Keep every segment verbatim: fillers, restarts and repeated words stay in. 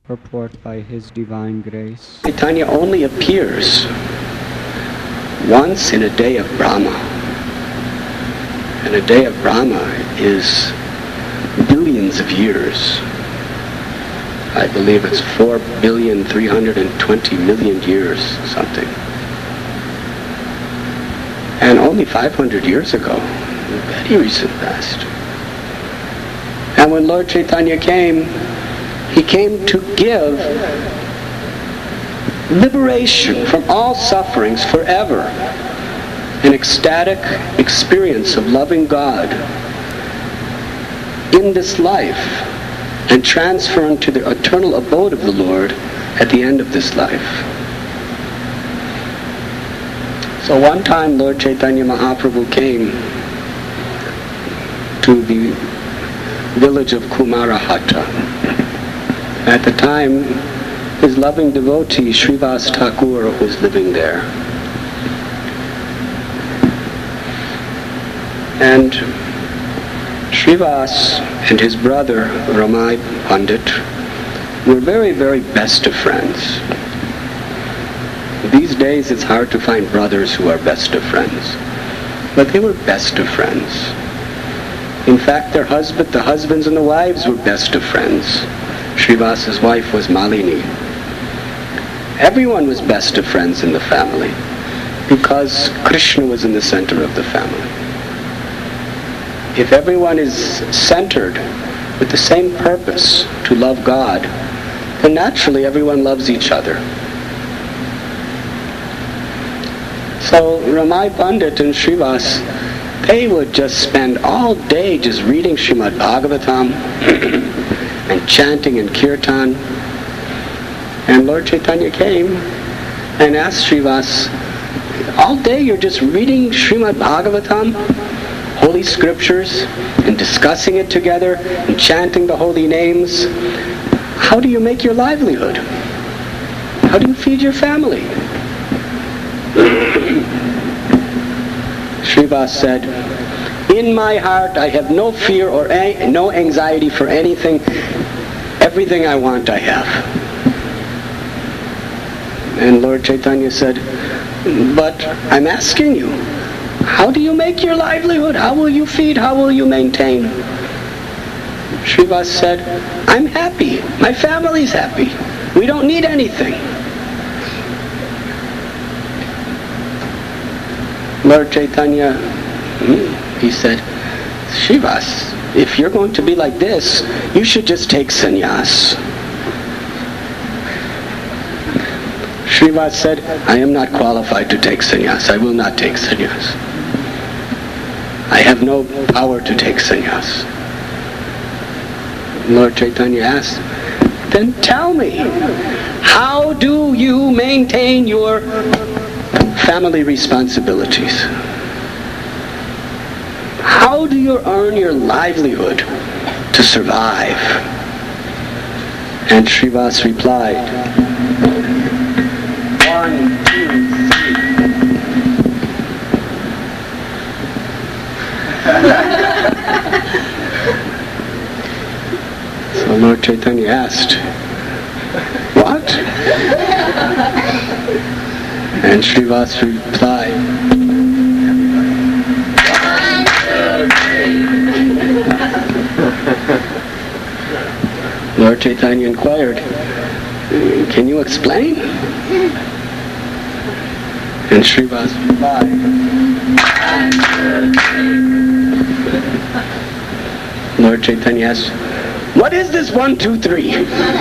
Purport by His Divine Grace. Chaitanya only appears once in a day of Brahma. And a day of Brahma is billions of years. I believe it's four billion three hundred twenty million years, something. And only five hundred years ago, very recent past. And when Lord Chaitanya came, he came to give liberation from all sufferings forever, an ecstatic experience of loving God in this life, and transfer into the eternal abode of the Lord at the end of this life. So one time Lord Chaitanya Mahaprabhu came to the village of Kumarahatta. At the time, his loving devotee Srivas Thakur was living there. And Srivas and his brother Ramai Pandit were very, very best of friends. These days it's hard to find brothers who are best of friends. But they were best of friends. In fact, their husband, the husbands and the wives were best of friends. Srivas's wife was Malini. Everyone was best of friends in the family because Krishna was in the center of the family. If everyone is centered with the same purpose to love God, then naturally everyone loves each other. So Ramai Pandit and Srivas, they would just spend all day just reading Srimad Bhagavatam and chanting in kirtan. And Lord Chaitanya came and asked Srivas, all day you're just reading Srimad Bhagavatam, holy scriptures, and discussing it together and chanting the holy names. How do you make your livelihood? How do you feed your family? Srivas said, in my heart I have no fear or any, no anxiety for anything. Everything I want I have. And Lord Chaitanya said, but I'm asking you, how do you make your livelihood? How will you feed? How will you maintain? Srivas said, I'm happy. My family's happy. We don't need anything. Lord Chaitanya, he said, Srivas, if you're going to be like this, you should just take sannyas. Srivas said, I am not qualified to take sannyas. I will not take sannyas. I have no power to take sannyas. Lord Chaitanya asked, then tell me, how do you maintain your family responsibilities? How do you earn your livelihood to survive? And Srivas replied, one, two, three. So Lord Chaitanya asked, what? And Srivas replied, Lord Chaitanya inquired, can you explain? And Srivas replied, Lord Chaitanya asked, what is this one, two, three?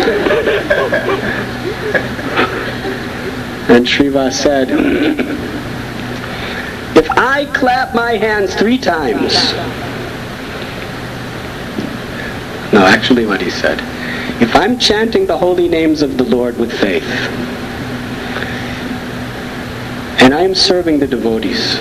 And Srivas said, if I clap my hands three times, no, actually what he said, if I'm chanting the holy names of the Lord with faith, and I am serving the devotees,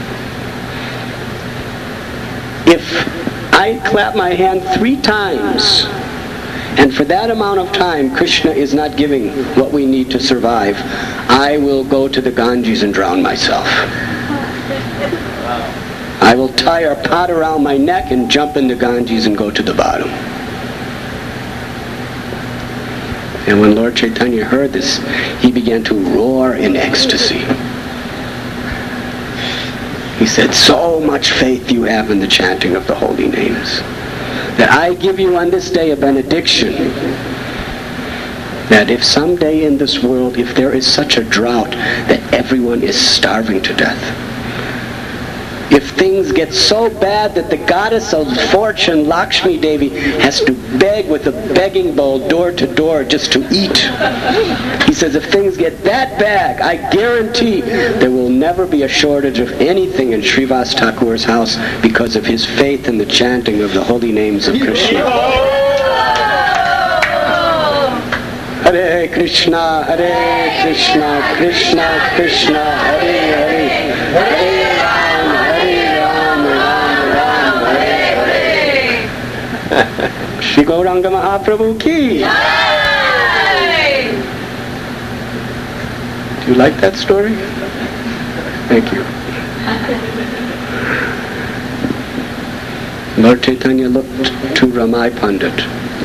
if I clap my hand three times, and for that amount of time Krishna is not giving what we need to survive, I will go to the Ganges and drown myself. I will tie a pot around my neck and jump in the Ganges and go to the bottom. And when Lord Chaitanya heard this, he began to roar in ecstasy. He said, so much faith you have in the chanting of the holy names, that I give you on this day a benediction, that if someday in this world, if there is such a drought that everyone is starving to death, if things get so bad that the goddess of fortune, Lakshmi Devi, has to beg with a begging bowl door to door just to eat. He says if things get that bad, I guarantee there will never be a shortage of anything in Srivas Thakur's house because of his faith in the chanting of the holy names of Krishna. Hare Krishna, Hare Krishna, Krishna Krishna, Hare Hare, Hare Shri Gauranga Mahaprabhu ki. Yay! Do you like that story? Thank you. Lord Chaitanya looked to Ramai Pandit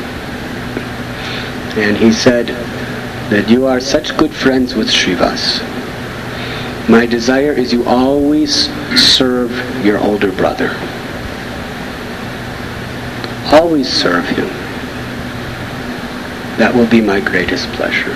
and he said that you are such good friends with Srivas. My desire is you always serve your older brother. Always serve him. That will be my greatest pleasure.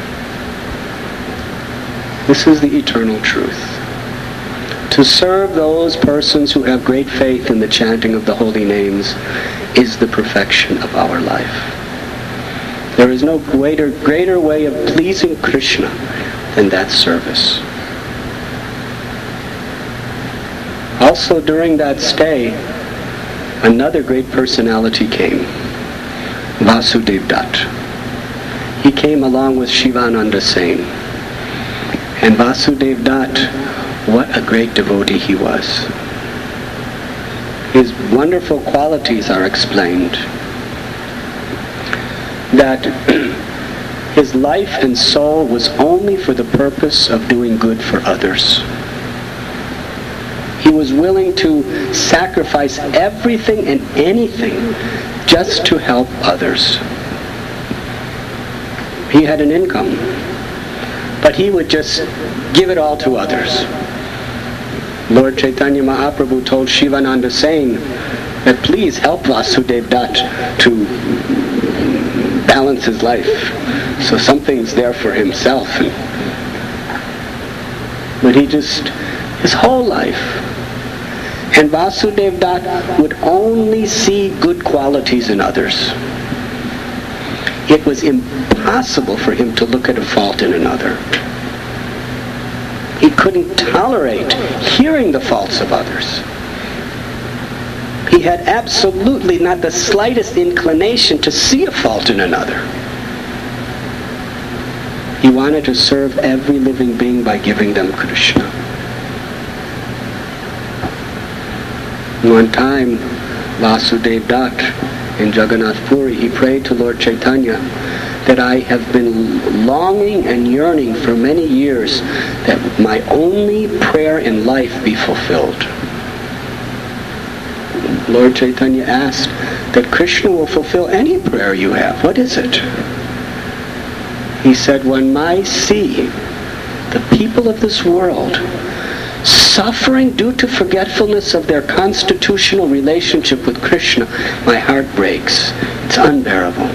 This is the eternal truth. To serve those persons who have great faith in the chanting of the holy names is the perfection of our life. There is no greater, greater way of pleasing Krishna than that service. Also during that stay, another great personality came, Vasudev Dutt. He came along with Shivananda Sen. And Vasudev Dutt, what a great devotee he was. His wonderful qualities are explained. That his life and soul was only for the purpose of doing good for others. He was willing to sacrifice everything and anything just to help others. He had an income, but he would just give it all to others. Lord Chaitanya Mahaprabhu told Shivananda Sen that please help Vasudev Dutt to balance his life, so something's there for himself. But he just, his whole life, and Vasudev Dutt would only see good qualities in others. It was impossible for him to look at a fault in another. He couldn't tolerate hearing the faults of others. He had absolutely not the slightest inclination to see a fault in another. He wanted to serve every living being by giving them Krishna. One time, Vasudev Dutt in Jagannath Puri, he prayed to Lord Chaitanya that I have been longing and yearning for many years that my only prayer in life be fulfilled. Lord Chaitanya asked that Krishna will fulfill any prayer you have. What is it? He said, when I see the people of this world suffering due to forgetfulness of their constitutional relationship with Krishna, my heart breaks. It's unbearable.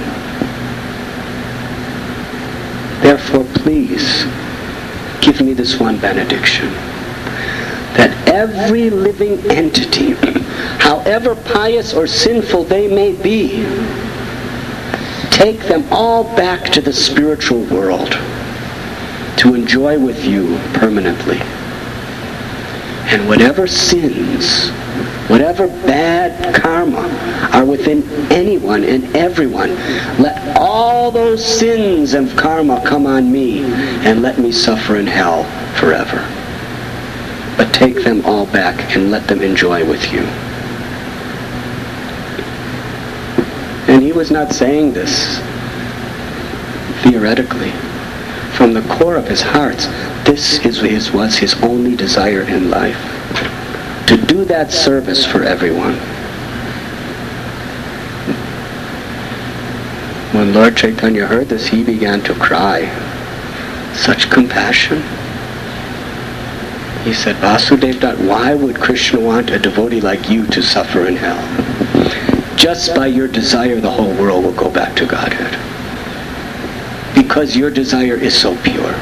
Therefore, please, give me this one benediction, that every living entity, however pious or sinful they may be, take them all back to the spiritual world to enjoy with you permanently. And whatever sins, whatever bad karma are within anyone and everyone, let all those sins of karma come on me and let me suffer in hell forever. But take them all back and let them enjoy with you. And he was not saying this theoretically. From the core of his heart, this is his, was his only desire in life, to do that service for everyone. When Lord Chaitanya heard this, he began to cry. Such compassion. He said, Vasudev, why would Krishna want a devotee like you to suffer in hell? Just by your desire, the whole world will go back to Godhead. Because your desire is so pure.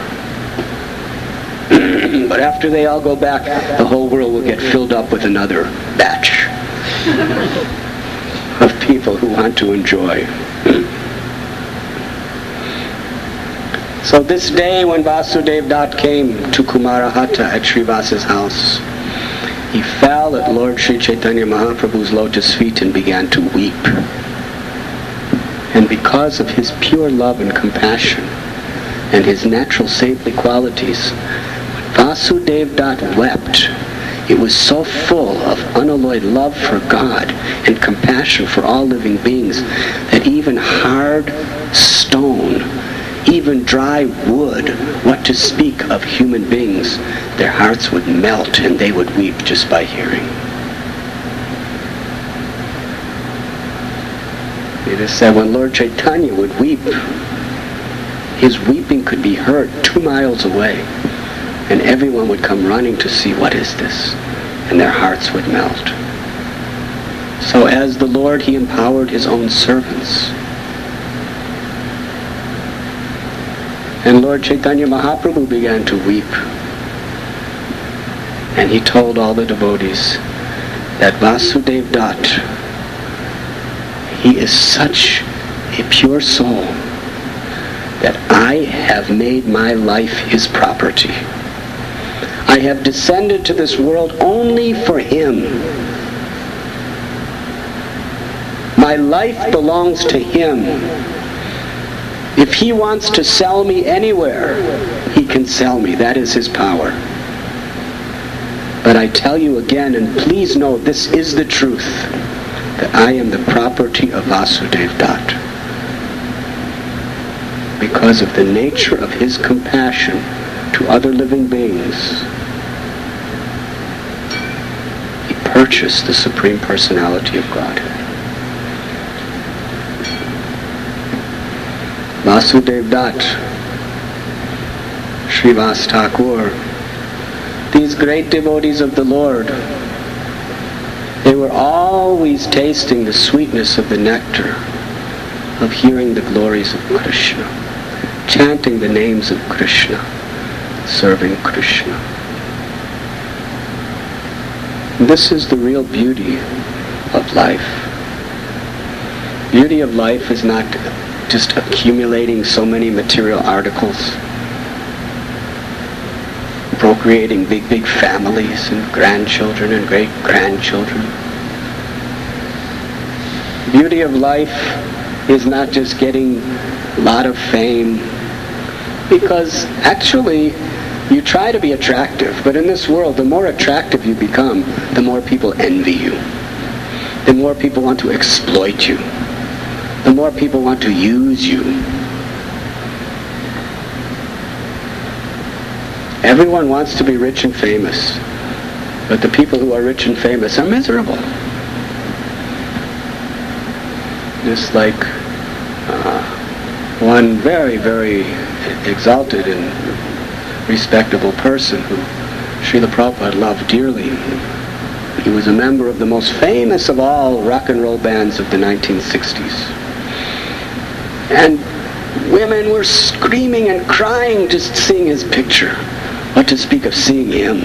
But after they all go back, the whole world will get filled up with another batch of people who want to enjoy. So this day when Vasudev Dutt came to Kumarahata at Srivasa's house, he fell at Lord Sri Chaitanya Mahaprabhu's lotus feet and began to weep. And because of his pure love and compassion and his natural saintly qualities, Vasudev Dutt wept. It was so full of unalloyed love for God and compassion for all living beings that even hard stone, even dry wood, what to speak of human beings, their hearts would melt and they would weep just by hearing. It is said when Lord Chaitanya would weep, his weeping could be heard two miles away, and everyone would come running to see what is this, and their hearts would melt. So as the Lord, he empowered his own servants. And Lord Chaitanya Mahaprabhu began to weep. And he told all the devotees that Vasudev Dutt, he is such a pure soul that I have made my life his property. I have descended to this world only for him. My life belongs to him. If he wants to sell me anywhere, he can sell me. That is his power. But I tell you again, and please know this is the truth, that I am the property of Vasudev Dutt. Because of the nature of his compassion to other living beings, he purchased the Supreme Personality of Godhead. Vasudev Dutt, Srivas Thakur, these great devotees of the Lord, they were always tasting the sweetness of the nectar of hearing the glories of Krishna, chanting the names of Krishna, serving Krishna. This is the real beauty of life. Beauty of life is not just accumulating so many material articles, procreating big, big families and grandchildren and great-grandchildren. Beauty of life is not just getting a lot of fame, because actually you try to be attractive, but in this world, the more attractive you become, the more people envy you. The more people want to exploit you. The more people want to use you. Everyone wants to be rich and famous, but the people who are rich and famous are miserable. Just like uh, one very, very exalted and respectable person who Srila Prabhupada loved dearly. He was a member of the most famous of all rock and roll bands of the nineteen sixties. And women were screaming and crying just seeing his picture. What to speak of seeing him?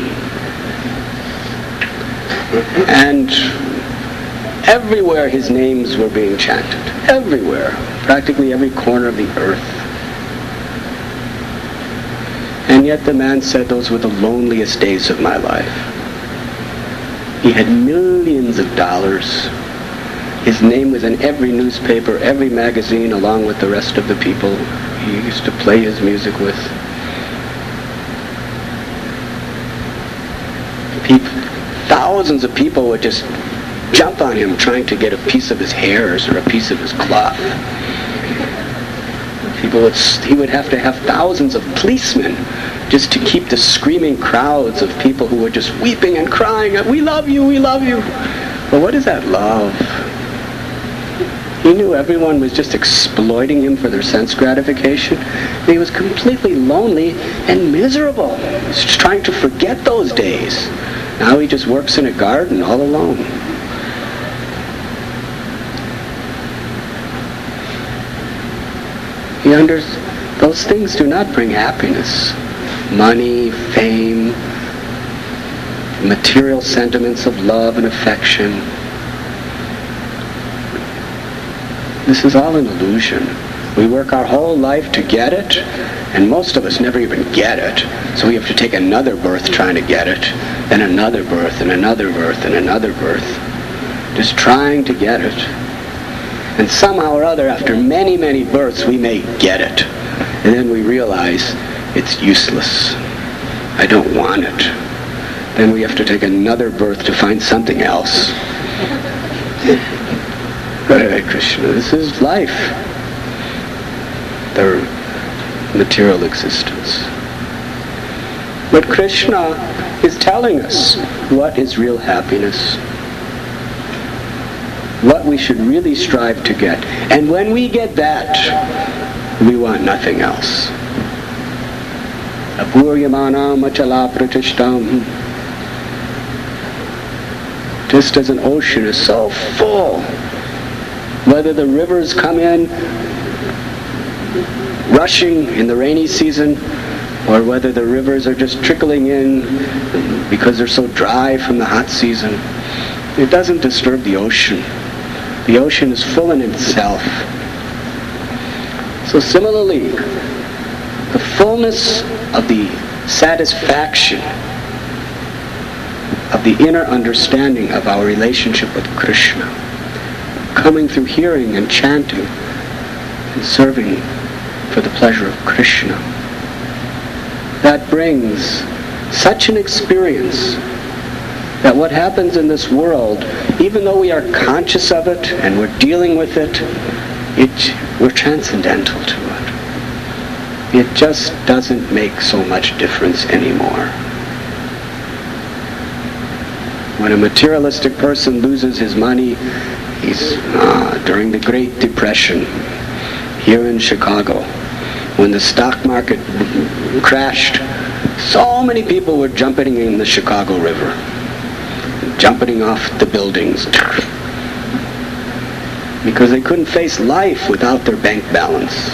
And everywhere his names were being chanted. Everywhere. Practically every corner of the earth. And yet the man said, those were the loneliest days of my life. He had millions of dollars. His name was in every newspaper, every magazine, along with the rest of the people he used to play his music with. People, thousands of people would just jump on him trying to get a piece of his hairs or a piece of his cloth. People would, he would have to have thousands of policemen just to keep the screaming crowds of people who were just weeping and crying, we love you, we love you. But what is that love? He knew everyone was just exploiting him for their sense gratification. He was completely lonely and miserable. He was just trying to forget those days. Now he just works in a garden all alone. He understands those things do not bring happiness. Money, fame, material sentiments of love and affection. This is all an illusion. We work our whole life to get it, and most of us never even get it. So we have to take another birth trying to get it, then another birth, and another birth, and another birth. Just trying to get it. And somehow or other, after many, many births, we may get it. And then we realize it's useless. I don't want it. Then we have to take another birth to find something else. Hare Krishna, this is life. The material existence. But Krishna is telling us what is real happiness. What we should really strive to get. And when we get that, we want nothing else. Apuryamanam achala pratishtam. Just as an ocean is so full, whether the rivers come in rushing in the rainy season, or whether the rivers are just trickling in because they're so dry from the hot season, it doesn't disturb the ocean. The ocean is full in itself. So similarly, the fullness of the satisfaction of the inner understanding of our relationship with Krishna, coming through hearing and chanting and serving for the pleasure of Krishna, that brings such an experience that what happens in this world, even though we are conscious of it and we're dealing with it, it we're transcendental to it. It just doesn't make so much difference anymore. When a materialistic person loses his money, he's uh, during the Great Depression here in Chicago, when the stock market crashed, so many people were jumping in the Chicago River, jumping off the buildings, because they couldn't face life without their bank balance.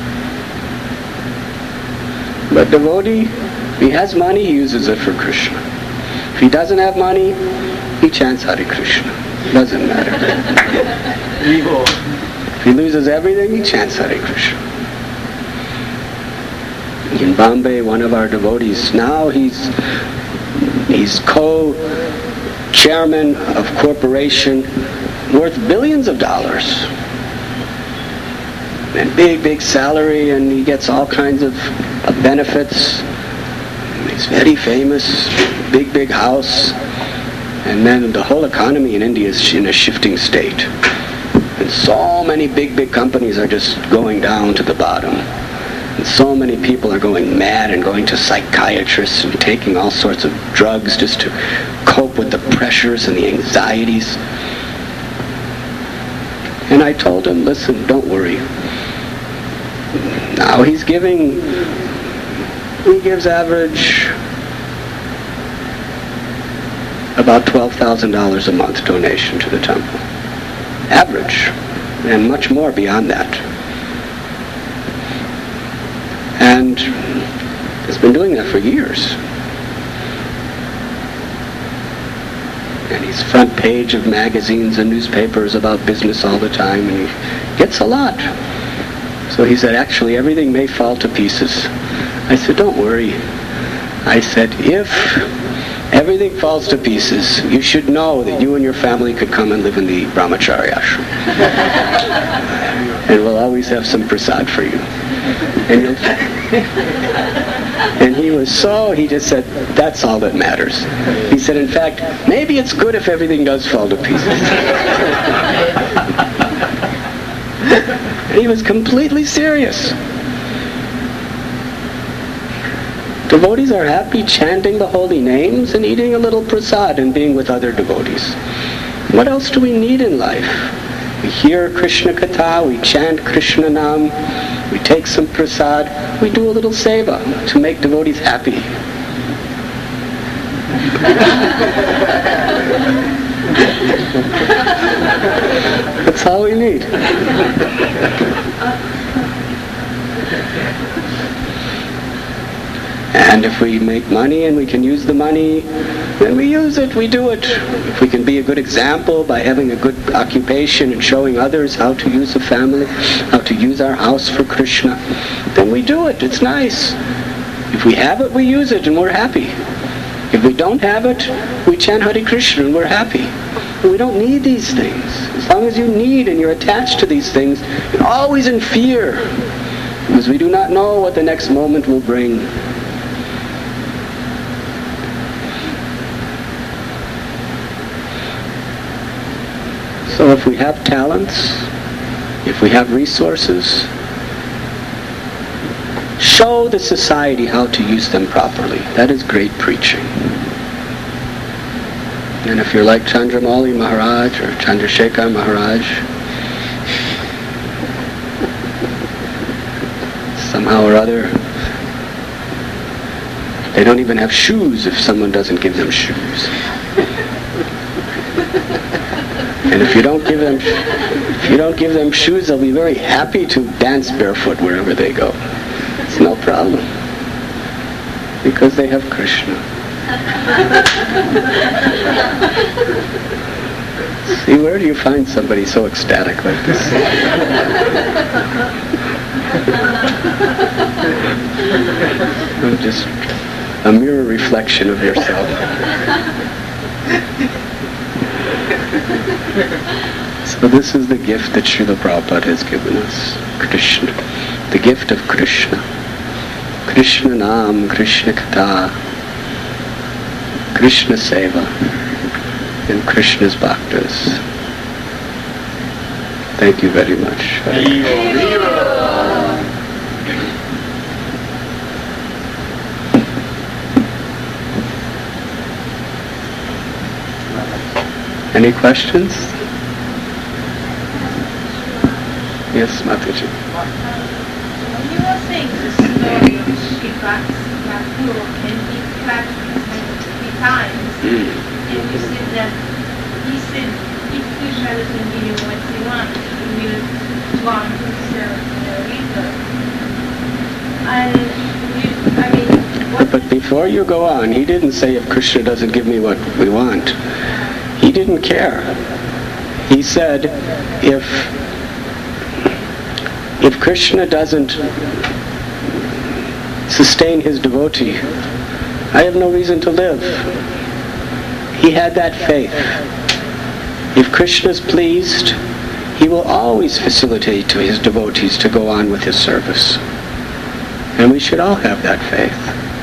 But devotee, he has money, he uses it for Krishna. If he doesn't have money, he chants Hare Krishna. Doesn't matter. If he loses everything, he chants Hare Krishna. In Bombay, one of our devotees, now he's he's co-chairman of corporation worth billions of dollars. And big, big salary, and he gets all kinds of, of benefits. He's very famous, big, big house. And then the whole economy in India is in a shifting state. And so many big, big companies are just going down to the bottom. And so many people are going mad and going to psychiatrists and taking all sorts of drugs just to cope with the pressures and the anxieties. And I told him, listen, don't worry. Now he's giving, he gives average about twelve thousand dollars a month donation to the temple. Average. And much more beyond that. And he's been doing that for years. And he's front page of magazines and newspapers about business all the time, and he gets a lot. So he said, actually, everything may fall to pieces. I said, don't worry. I said, if everything falls to pieces, you should know that you and your family could come and live in the Brahmacharya ashram. And we'll always have some prasad for you. And, you'll and he was so, he just said, that's all that matters. He said, in fact, maybe it's good if everything does fall to pieces. He was completely serious. Devotees are happy chanting the holy names and eating a little prasad and being with other devotees. What else do we need in life? We hear Krishna Katha, we chant Krishna Nam, we take some prasad, we do a little seva to make devotees happy. That's all we need. And if we make money and we can use the money, then we use it, we do it. If we can be a good example by having a good occupation and showing others how to use a family, how to use our house for Krishna, then we do it. It's nice. If we have it, we use it and we're happy. If we don't have it, we chant Hare Krishna and we're happy. But we don't need these things. As long as you need and you're attached to these things, you're always in fear, because we do not know what the next moment will bring. So if we have talents, if we have resources, show the society how to use them properly. That is great preaching. And if you're like Chandramauli Maharaj or Chandrasekhar Maharaj, somehow or other, they don't even have shoes if someone doesn't give them shoes. And if you don't give them, if you don't give them shoes, they'll be very happy to dance barefoot wherever they go. It's no problem, because they have Krishna. See, where do you find somebody so ecstatic like this? I'm just a mirror reflection of yourself. So this is the gift that Srila Prabhupada has given us, Krishna, the gift of Krishna. Krishna Nam, Krishna Katha, Krishna Seva, and Krishna's Bhaktas. Thank you very much. Any questions? Yes, Mataji. When you were saying the story of Shrivas Thakur and he cracked his head three times, Mm. and you said that he said if Krishna doesn't give you what he wants, he will drown himself in the river. And you, I mean, what But before you go on, he didn't say if Krishna doesn't give me what we want. He didn't care. He said, if if Krishna doesn't sustain his devotee, I have no reason to live. He had that faith. If Krishna is pleased, he will always facilitate to his devotees to go on with his service. And we should all have that faith.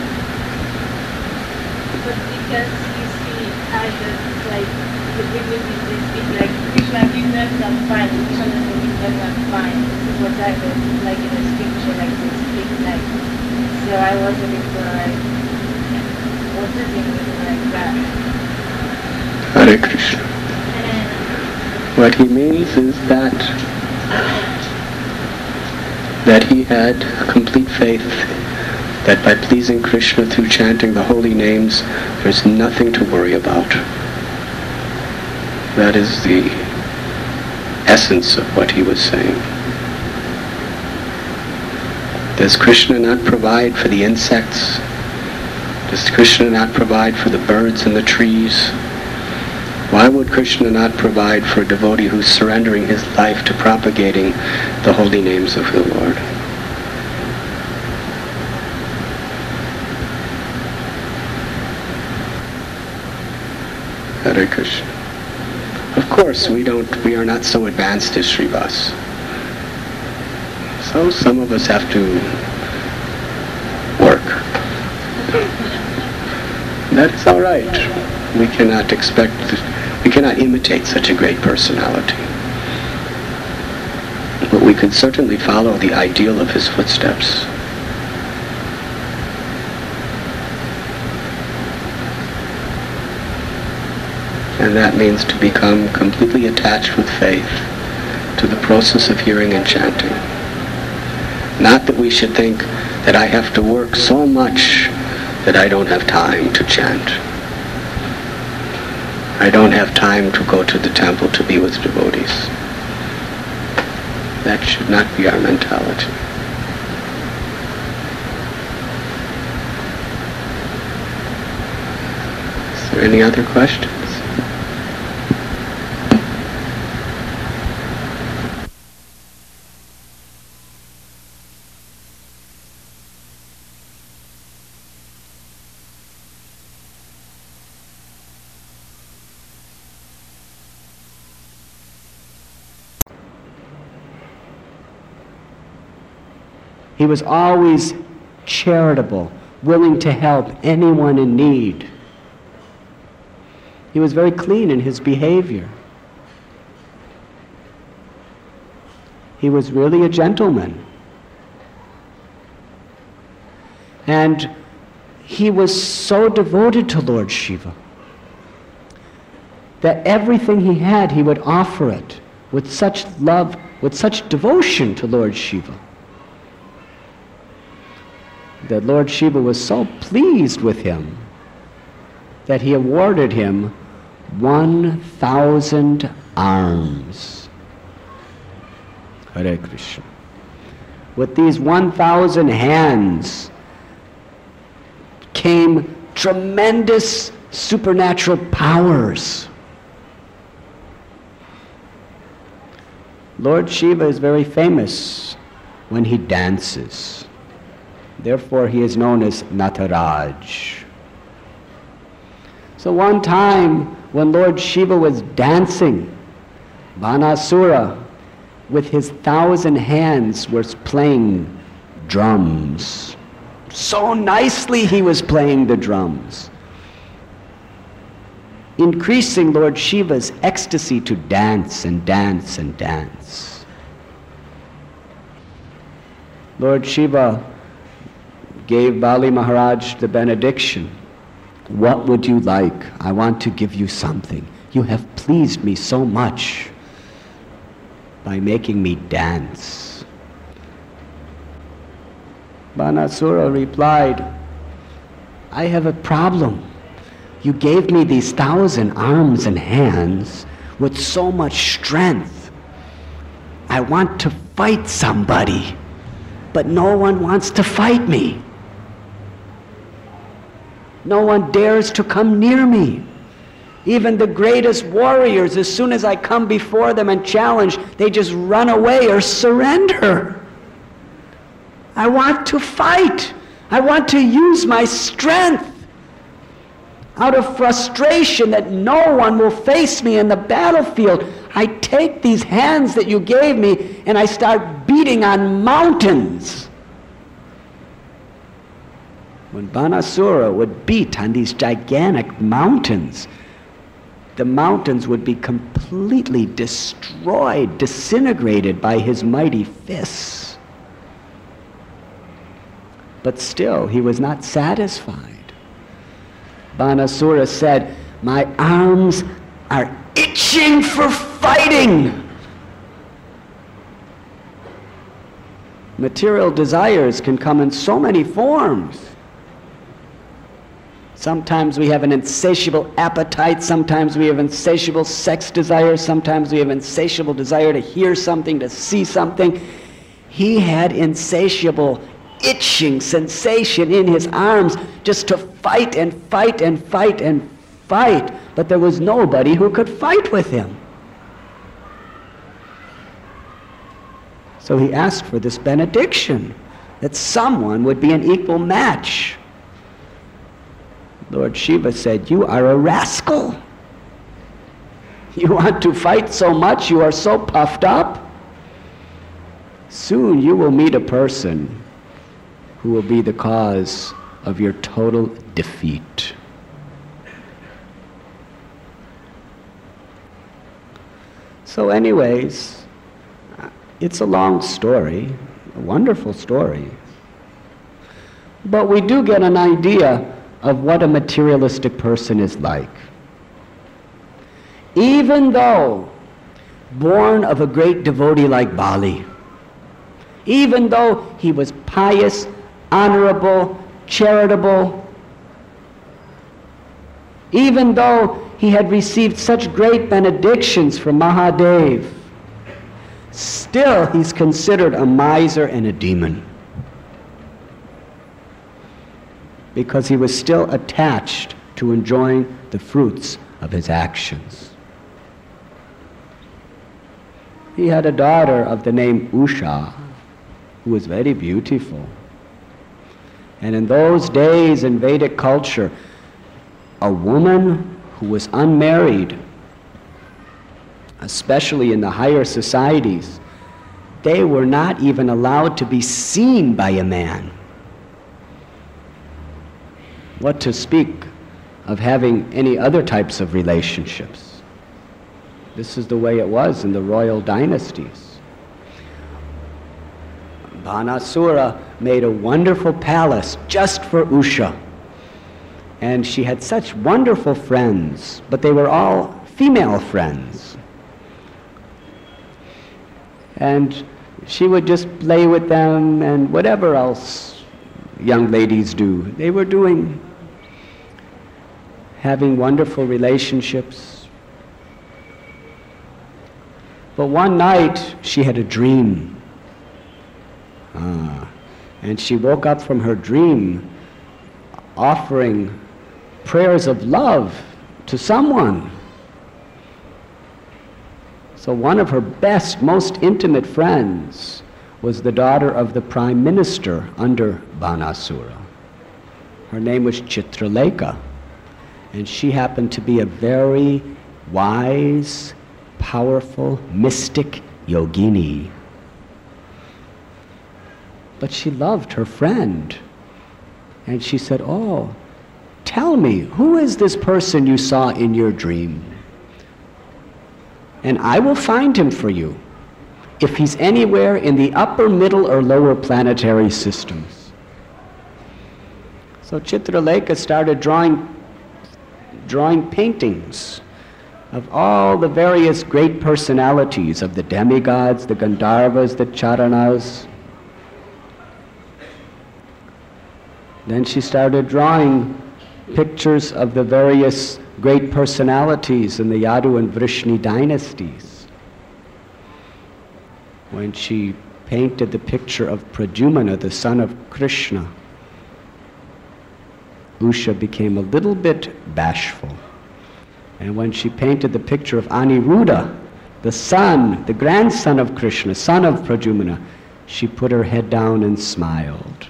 But because you see, I just like the people they speak like Krishna gives them some fine, Krishna doesn't give them some fine. This is what I heard, like in a scripture, like they speak like. So I was a bit like, what does it mean like that? Hare Krishna. What he means is that that he had complete faith that by pleasing Krishna through chanting the holy names, there's nothing to worry about. That is the essence of what he was saying. Does Krishna not provide for the insects? Does Krishna not provide for the birds and the trees? Why would Krishna not provide for a devotee who's surrendering his life to propagating the holy names of the Lord? Hare Krishna. Of course, we don't. We are not so advanced as Srivas. So some of us have to work. That's all right. We cannot expect. We cannot imitate such a great personality. But we can certainly follow the ideal of his footsteps. And that means to become completely attached with faith to the process of hearing and chanting. Not that we should think that I have to work so much that I don't have time to chant. I don't have time to go to the temple to be with devotees. That should not be our mentality. Is there any other questions? He was always charitable, willing to help anyone in need. He was very clean in his behavior. He was really a gentleman. And he was so devoted to Lord Shiva that everything he had, he would offer it with such love, with such devotion to Lord Shiva, that Lord Shiva was so pleased with him that he awarded him one thousand arms. Hare Krishna. With these one thousand hands came tremendous supernatural powers. Lord Shiva is very famous when he dances. Therefore, he is known as Nataraj. So one time, when Lord Shiva was dancing, Banasura, with his thousand hands, was playing drums. So nicely he was playing the drums, increasing Lord Shiva's ecstasy to dance and dance and dance. Lord Shiva gave Bali Maharaj the benediction. What would you like? I want to give you something. You have pleased me so much by making me dance. Banasura replied, I have a problem. You gave me these thousand arms and hands with so much strength. I want to fight somebody, but no one wants to fight me. No one dares to come near me. Even the greatest warriors, as soon as I come before them and challenge, they just run away or surrender. I want to fight. I want to use my strength. Out of frustration that no one will face me in the battlefield, I take these hands that you gave me and I start beating on mountains. When Banasura would beat on these gigantic mountains, the mountains would be completely destroyed, disintegrated by his mighty fists. But still, he was not satisfied. Banasura said, my arms are itching for fighting. Material desires can come in so many forms. Sometimes we have an insatiable appetite, sometimes we have insatiable sex desire, sometimes we have insatiable desire to hear something, to see something. He had insatiable, itching sensation in his arms just to fight and fight and fight and fight, but there was nobody who could fight with him. So he asked for this benediction, that someone would be an equal match. Lord Shiva said, you are a rascal. You want to fight so much, you are so puffed up. Soon you will meet a person who will be the cause of your total defeat. So anyways, it's a long story, a wonderful story. But we do get an idea of what a materialistic person is like. Even though born of a great devotee like Bali. Even though he was pious, honorable, charitable, even though he had received such great benedictions from Mahadev, still he's considered a miser and a demon, because he was still attached to enjoying the fruits of his actions. He had a daughter of the name Usha, who was very beautiful. And in those days in Vedic culture, a woman who was unmarried, especially in the higher societies, they were not even allowed to be seen by a man. What to speak of having any other types of relationships? This is the way it was in the royal dynasties. Banasura made a wonderful palace just for Usha. And she had such wonderful friends, but they were all female friends. And she would just play with them and whatever else young ladies do. They were doing, having wonderful relationships. But one night she had a dream. Ah, and she woke up from her dream offering prayers of love to someone. So one of her best, most intimate friends was the daughter of the prime minister under Banasura. Her name was Chitralekha, and she happened to be a very wise, powerful, mystic yogini. But she loved her friend. And she said, "Oh, tell me, who is this person you saw in your dream? And I will find him for you, if he's anywhere in the upper, middle, or lower planetary systems." So Chitralekha started drawing, drawing paintings of all the various great personalities of the demigods, the Gandharvas, the Charanas. Then she started drawing pictures of the various great personalities in the Yadu and Vrishni dynasties. When she painted the picture of Pradyumna, the son of Krishna, Usha became a little bit bashful. And when she painted the picture of Aniruddha, the son, the grandson of Krishna, son of Pradyumna, she put her head down and smiled.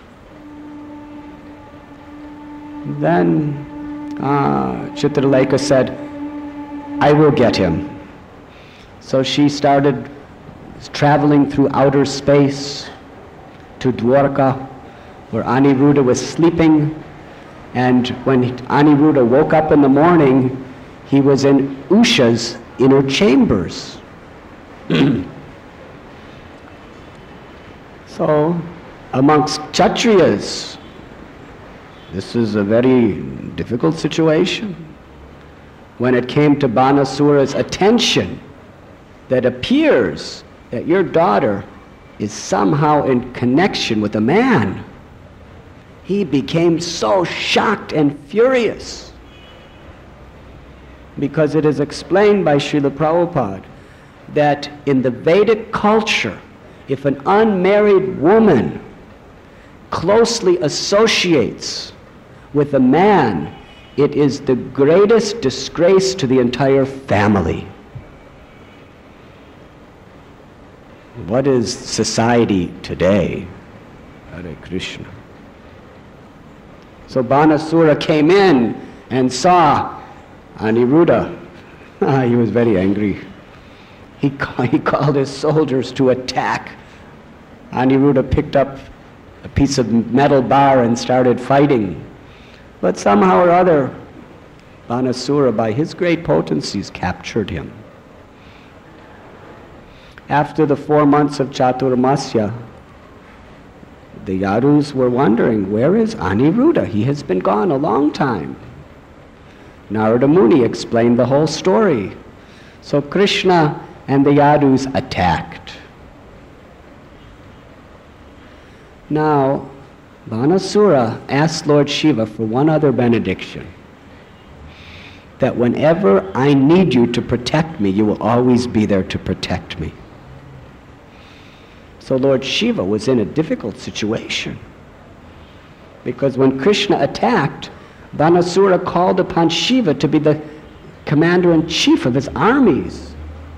Then uh, Chitralekha said, "I will get him." So she started traveling through outer space to Dwarka, where Aniruddha was sleeping. And when Aniruddha woke up in the morning, he was in Usha's inner chambers. So, amongst Kshatriyas, this is a very difficult situation. When it came to Banasura's attention, that appears that your daughter is somehow in connection with a man, he became so shocked and furious. Because it is explained by Srila Prabhupada that in the Vedic culture, if an unmarried woman closely associates with a man, it is the greatest disgrace to the entire family. What is society today? Hare Krishna. So Banasura came in and saw Aniruddha. Ah, he was very angry. He, ca- he called his soldiers to attack. Aniruddha picked up a piece of metal bar and started fighting. But somehow or other, Banasura, by his great potencies, captured him. After the four months of Chaturmasya, the Yadus were wondering, where is Aniruddha? He has been gone a long time. Narada Muni explained the whole story. So Krishna and the Yadus attacked. Now, Banasura asked Lord Shiva for one other benediction, that whenever I need you to protect me, you will always be there to protect me. So Lord Shiva was in a difficult situation, because when Krishna attacked, Banasura called upon Shiva to be the commander-in-chief of his armies.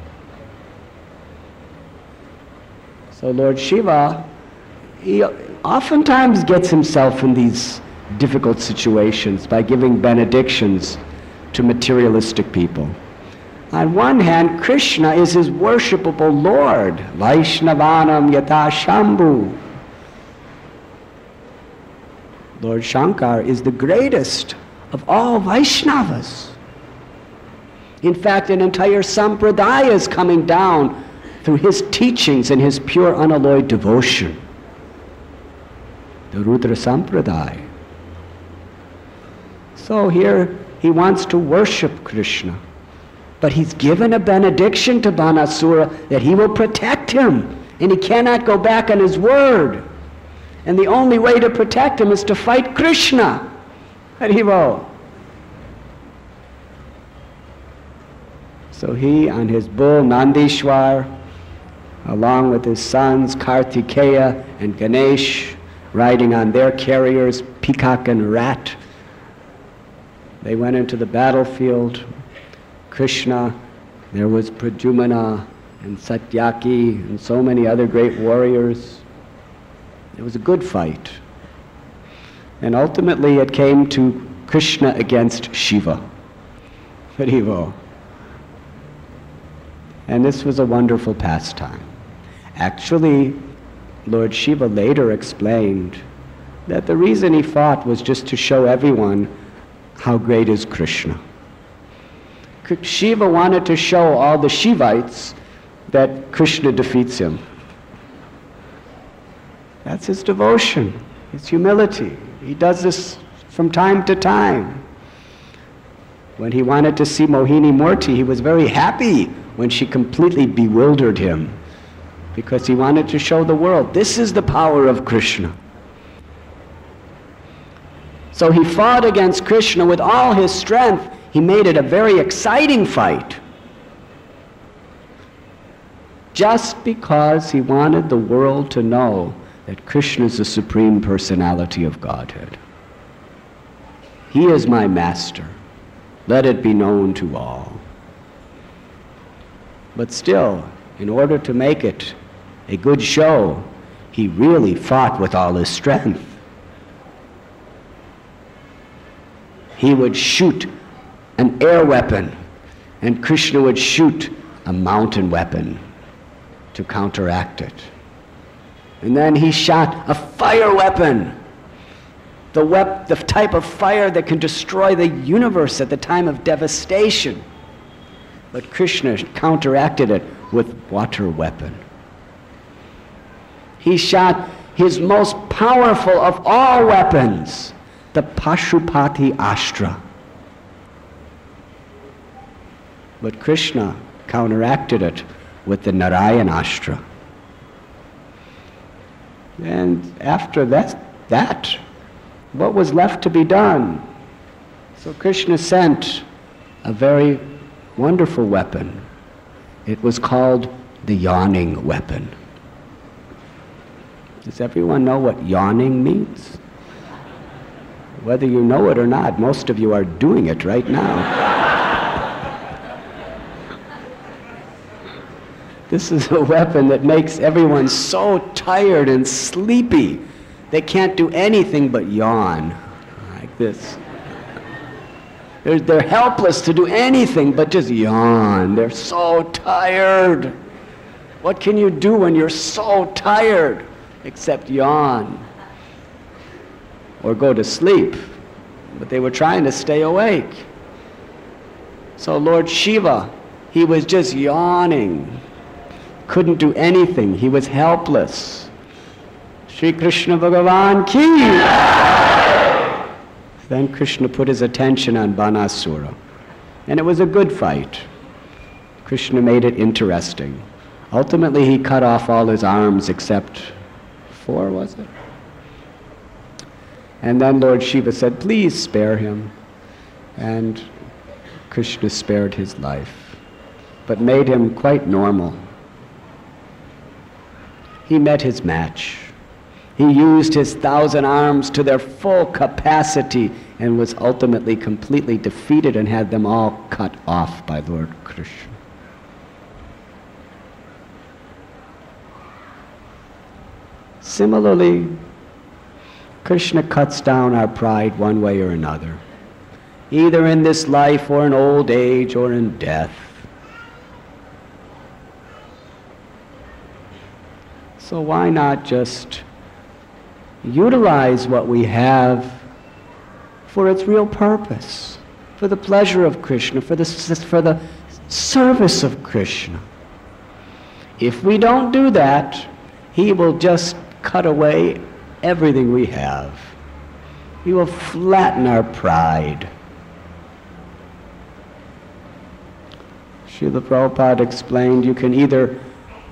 So Lord Shiva, he oftentimes gets himself in these difficult situations by giving benedictions to materialistic people. On one hand, Krishna is his worshipable Lord, Vaishnavanam Yata Shambhu. Lord Shankar is the greatest of all Vaishnavas. In fact, an entire sampradaya is coming down through his teachings and his pure unalloyed devotion. The Rudra Sampradaya. So here he wants to worship Krishna, but he's given a benediction to Banasura that he will protect him, and he cannot go back on his word. And the only way to protect him is to fight Krishna. Haribol. So he, on his bull Nandishwar, along with his sons Kartikeya and Ganesh, riding on their carriers, Peacock and Rat, they went into the battlefield. Krishna, there was Pradyumna and Satyaki and so many other great warriors. It was a good fight. And ultimately it came to Krishna against Shiva. Haribo. And this was a wonderful pastime. Actually, Lord Shiva later explained that the reason he fought was just to show everyone how great is Krishna. Shiva wanted to show all the Shivites that Krishna defeats him. That's his devotion, his humility. He does this from time to time. When he wanted to see Mohini Murti, he was very happy when she completely bewildered him, because he wanted to show the world, this is the power of Krishna. So he fought against Krishna with all his strength. He made it a very exciting fight, just because he wanted the world to know that Krishna is the Supreme Personality of Godhead. He is my master. Let it be known to all. But still, in order to make it a good show, he really fought with all his strength. He would shoot an air weapon, and Krishna would shoot a mountain weapon to counteract it. And then he shot a fire weapon, the, wep- the type of fire that can destroy the universe at the time of devastation. But Krishna counteracted it with water weapon. He shot his most powerful of all weapons, the Pashupati Astra. But Krishna counteracted it with the Narayanastra. And after that, that, what was left to be done? So Krishna sent a very wonderful weapon. It was called the yawning weapon. Does everyone know what yawning means? Whether you know it or not, most of you are doing it right now. This is a weapon that makes everyone so tired and sleepy, they can't do anything but yawn, like this. They're, they're helpless to do anything but just yawn. They're so tired. What can you do when you're so tired except yawn or go to sleep? But they were trying to stay awake. So Lord Shiva, he was just yawning. Couldn't do anything. He was helpless. Shri Krishna Bhagavan ki. Then Krishna put his attention on Banasura. And it was a good fight. Krishna made it interesting. Ultimately, he cut off all his arms except four, was it? And then Lord Shiva said, please spare him. And Krishna spared his life, but made him quite normal. He met his match. He used his thousand arms to their full capacity and was ultimately completely defeated and had them all cut off by Lord Krishna. Similarly, Krishna cuts down our pride one way or another, either in this life or in old age or in death. So why not just utilize what we have for its real purpose, for the pleasure of Krishna, for the, for the service of Krishna? If we don't do that, he will just cut away everything we have. He will flatten our pride. Srila Prabhupada explained you can either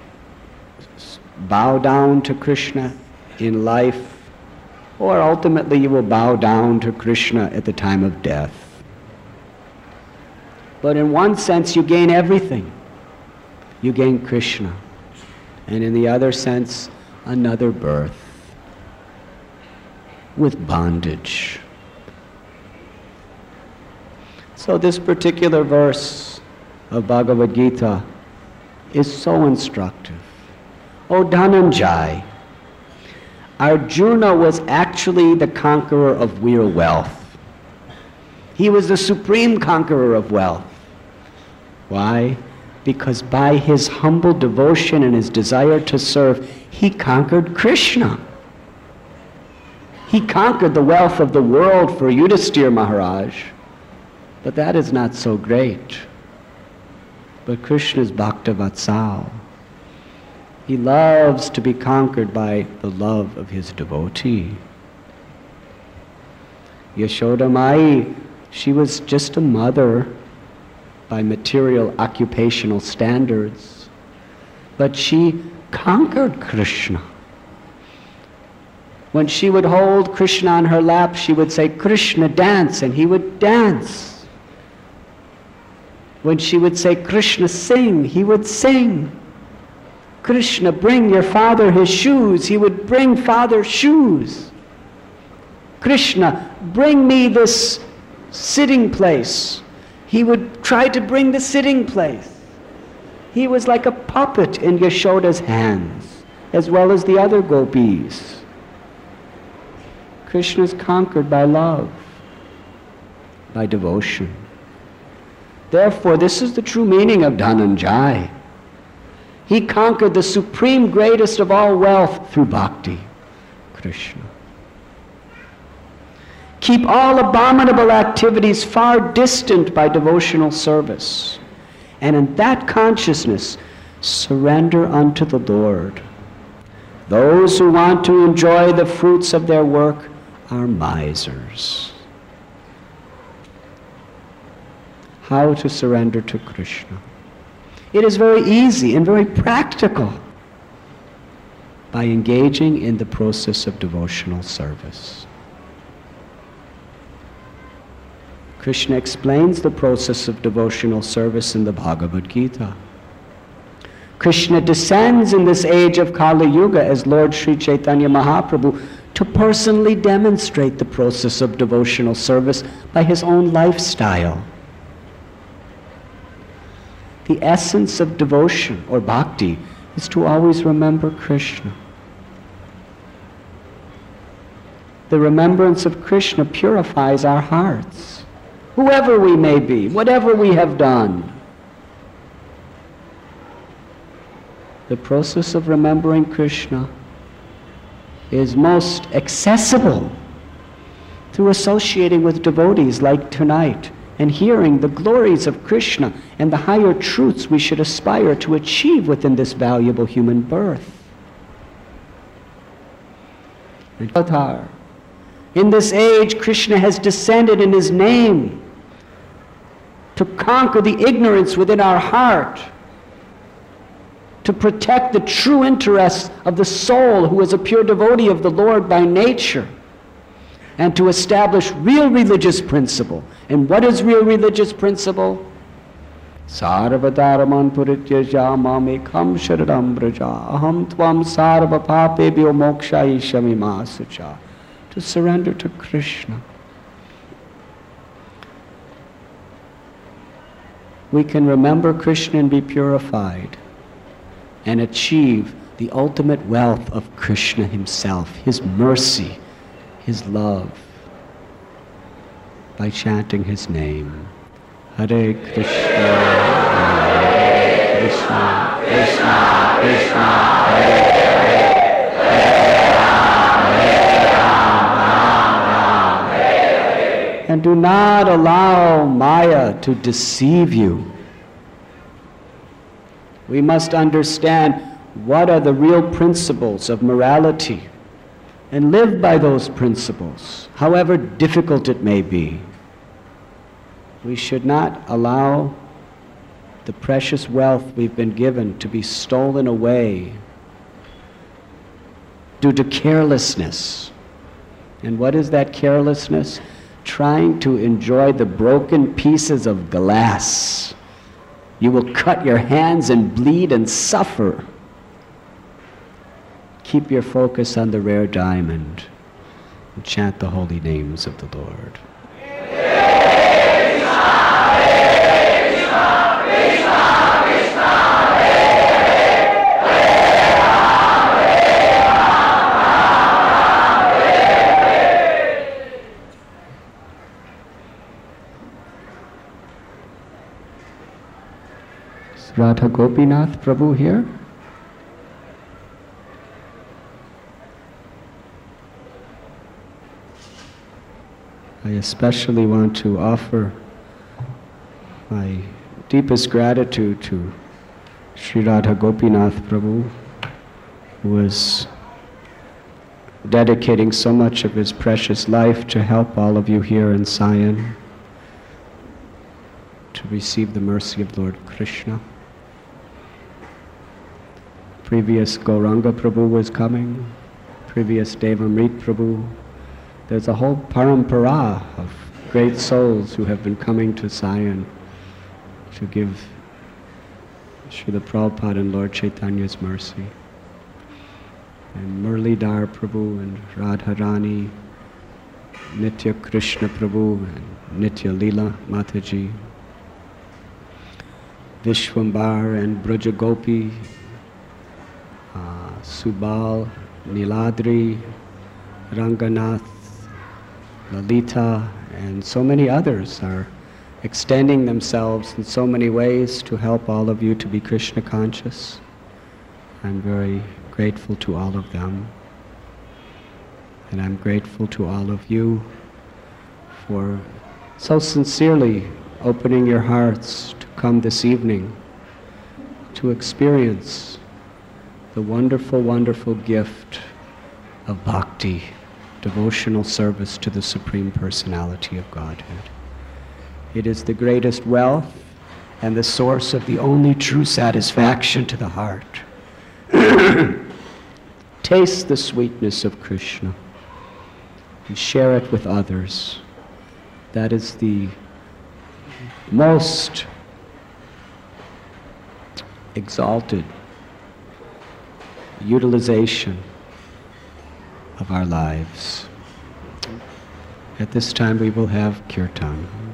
bow down to Krishna in life, or ultimately you will bow down to Krishna at the time of death. But in one sense you gain everything. You gain Krishna. And in the other sense, another birth with bondage. So this particular verse of Bhagavad Gita is so instructive. O Dhananjay, Arjuna was actually the conqueror of real wealth. He was the supreme conqueror of wealth. Why? Because by his humble devotion and his desire to serve, he conquered Krishna. He conquered the wealth of the world for Yudhisthira Maharaj, but that is not so great. But Krishna is Bhaktavatsal. He loves to be conquered by the love of his devotee. Yashoda Mai, she was just a mother by material occupational standards, but she conquered Krishna. When she would hold Krishna on her lap, she would say, Krishna, dance, and he would dance. When she would say, Krishna, sing, he would sing. Krishna, bring your father his shoes, he would bring father shoes. Krishna, bring me this sitting place. He would try to bring the sitting place. He was like a puppet in Yashoda's hands, as well as the other gopis. Krishna is conquered by love, by devotion. Therefore, this is the true meaning of Dhananjay. He conquered the supreme greatest of all wealth through bhakti, Krishna. Keep all abominable activities far distant by devotional service. And in that consciousness, surrender unto the Lord. Those who want to enjoy the fruits of their work are misers. How to surrender to Krishna? It is very easy and very practical by engaging in the process of devotional service. Krishna explains the process of devotional service in the Bhagavad Gita. Krishna descends in this age of Kali Yuga as Lord Sri Chaitanya Mahaprabhu to personally demonstrate the process of devotional service by his own lifestyle. The essence of devotion or bhakti is to always remember Krishna. The remembrance of Krishna purifies our hearts, whoever we may be, whatever we have done. The process of remembering Krishna is most accessible through associating with devotees like tonight and hearing the glories of Krishna and the higher truths we should aspire to achieve within this valuable human birth. In this age, Krishna has descended in his name to conquer the ignorance within our heart, to protect the true interests of the soul who is a pure devotee of the Lord by nature, and to establish real religious principle. And what is real religious principle? Sarvadharaman purityaja mamekam sharanam braja aham tvam sarva papebhyo mokshayishyami ma sucha. To surrender to Krishna. We can remember Krishna and be purified and achieve the ultimate wealth of Krishna himself, his mercy, his love, by chanting his name. Hare Krishna, Hare Krishna, Krishna, Krishna, Hare Hare, Hare Ram, Hare Ram, Ram, Ram, Hare Hare. And do not allow Maya to deceive you. We must understand what are the real principles of morality and live by those principles, however difficult it may be. We should not allow the precious wealth we've been given to be stolen away due to carelessness. And what is that carelessness? Trying to enjoy the broken pieces of glass. You will cut your hands and bleed and suffer. Keep your focus on the rare diamond and chant the holy names of the Lord. Is Radha Gopinath Prabhu here? I especially want to offer my deepest gratitude to Sri Radha Gopinath Prabhu, who is dedicating so much of his precious life to help all of you here in Sion to receive the mercy of Lord Krishna. Previous Gauranga Prabhu was coming, previous Devamrit Prabhu. There's a whole parampara of great souls who have been coming to Sion to give Srila Prabhupada and Lord Chaitanya's mercy. And Murlidhar Prabhu and Radharani, Nitya Krishna Prabhu and Nitya Leela Mataji, Vishwambar and Braja Gopi, uh, Subal, Niladri, Ranganath, Lalita, and so many others are extending themselves in so many ways to help all of you to be Krishna conscious. I'm very grateful to all of them. And I'm grateful to all of you for so sincerely opening your hearts to come this evening to experience the wonderful, wonderful gift of bhakti, devotional service to the Supreme Personality of Godhead. It is the greatest wealth and the source of the only true satisfaction to the heart. Taste the sweetness of Krishna and share it with others. That is the most exalted utilization of our lives. At this time we will have kirtan.